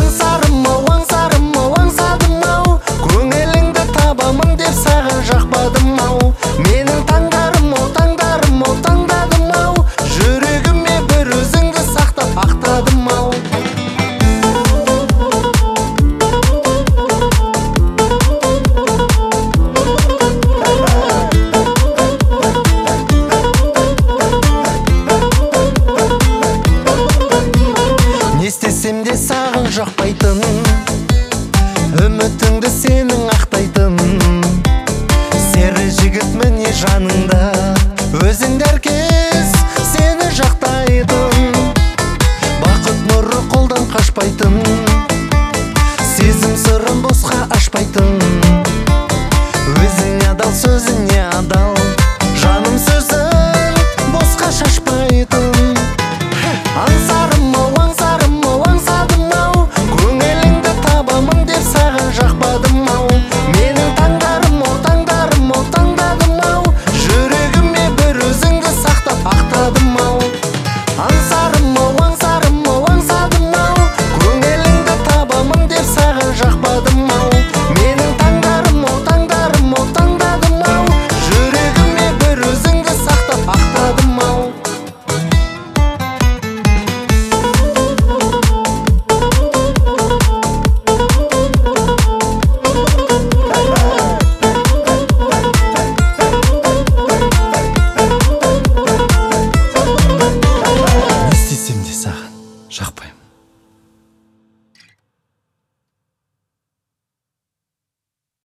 аңсарым-ау, аңсарым-ау, аңсадым-ау, көңіліңді табамын деп саған жақпадым-ау. Менің таңдарым-ау, таңдарым-ау, таңдадым-ау, жүрегіме бір өзіңді сақтап ақтадым-ау. Не істесем де саған жақпайтын, үмітіңді сенің ақтайтын, сері жігіт міне жаныңда, өзіңді ерке